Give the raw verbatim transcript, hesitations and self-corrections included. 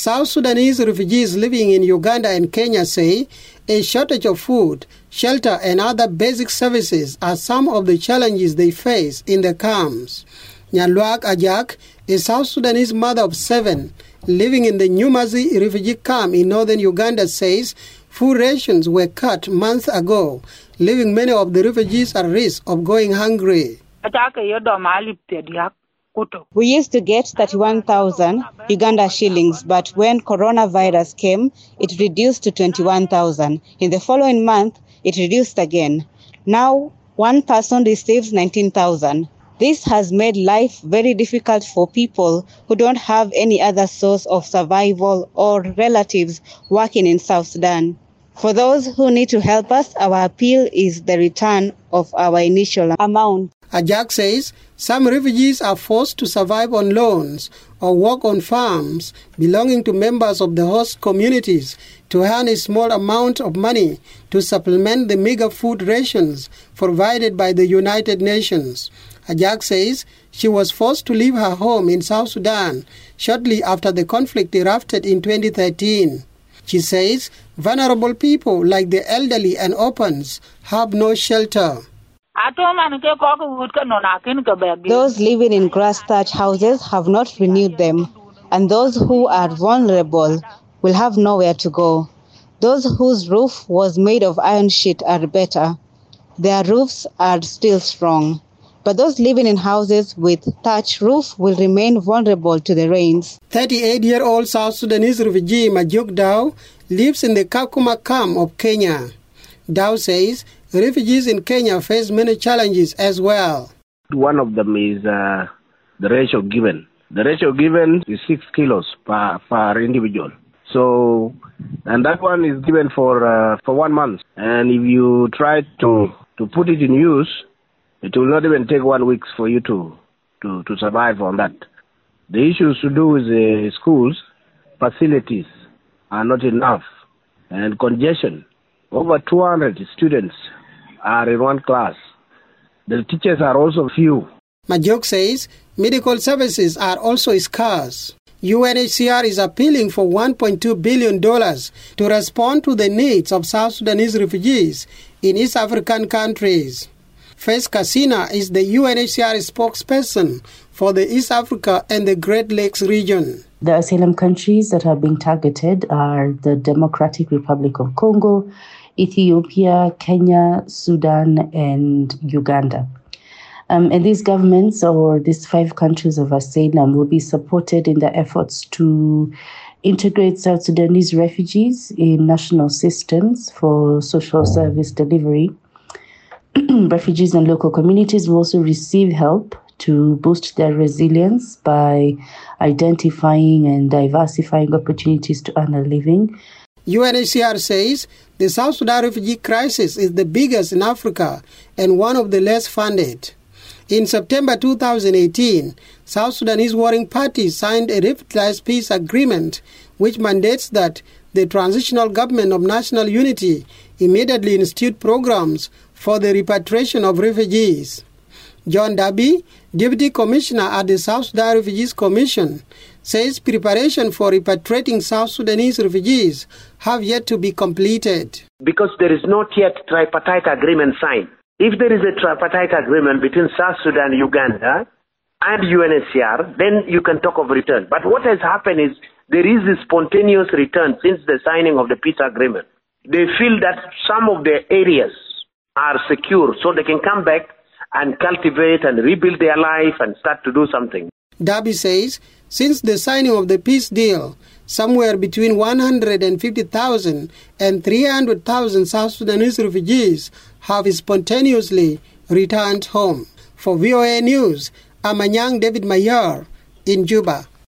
South Sudanese refugees living in Uganda and Kenya say a shortage of food, shelter and other basic services are some of the challenges they face in the camps. Nyalwak Ajak, a South Sudanese mother of seven, living in the Nyumazi refugee camp in northern Uganda, says food rations were cut months ago, leaving many of the refugees at risk of going hungry. We used to get thirty-one thousand Uganda shillings, but when coronavirus came, it reduced to twenty-one thousand. In the following month, it reduced again. Now, one person receives nineteen thousand. This has made life very difficult for people who don't have any other source of survival or relatives working in South Sudan. For those who need to help us, our appeal is the return of our initial amount. Ajak says some refugees are forced to survive on loans or work on farms belonging to members of the host communities to earn a small amount of money to supplement the meager food rations provided by the United Nations. Ajak says she was forced to leave her home in South Sudan shortly after the conflict erupted in twenty thirteen. She says vulnerable people like the elderly and orphans have no shelter. Those living in grass-thatched houses have not renewed them, and those who are vulnerable will have nowhere to go. Those whose roof was made of iron sheet are better. Their roofs are still strong. But those living in houses with thatched roof will remain vulnerable to the rains. thirty-eight-year-old South Sudanese refugee Majuk Dao lives in the Kakuma camp of Kenya. Dao says refugees in Kenya face many challenges as well. One of them is uh, the ratio given. The ratio given is six kilos per, per individual. So, and that one is given for uh, for one month. And if you try to, to put it in use, it will not even take one week for you to, to, to survive on that. The issues to do with the schools, facilities are not enough, and congestion. Over two hundred students are in one class. The teachers are also few. Majuk says medical services are also scarce. U N H C R is appealing for one point two billion dollars to respond to the needs of South Sudanese refugees in East African countries. Faiz Kasina is the U N H C R spokesperson for the East Africa and the Great Lakes region. The asylum countries that are being targeted are the Democratic Republic of Congo, Ethiopia, Kenya, Sudan, and Uganda. Um, and these governments, or these five countries of asylum, will be supported in their efforts to integrate South Sudanese refugees in national systems for social service delivery. Refugees and local communities will also receive help to boost their resilience by identifying and diversifying opportunities to earn a living. U N H C R says the South Sudan refugee crisis is the biggest in Africa and one of the less funded. In September two thousand eighteen, South Sudanese warring parties signed a revitalized peace agreement which mandates that the transitional government of national unity immediately institute programs for the repatriation of refugees. John Dabi, Deputy Commissioner at the South Sudan Refugees Commission, says preparation for repatriating South Sudanese refugees have yet to be completed. Because there is not yet tripartite agreement signed. If there is a tripartite agreement between South Sudan, Uganda, and U N H C R, then you can talk of return. But what has happened is there is a spontaneous return since the signing of the peace agreement. They feel that some of their areas are secure, so they can come back and cultivate and rebuild their life and start to do something. Dabi says since the signing of the peace deal, somewhere between one hundred fifty thousand and three hundred thousand South Sudanese refugees have spontaneously returned home. For V O A News, I'm Anyang David Mayer in Juba.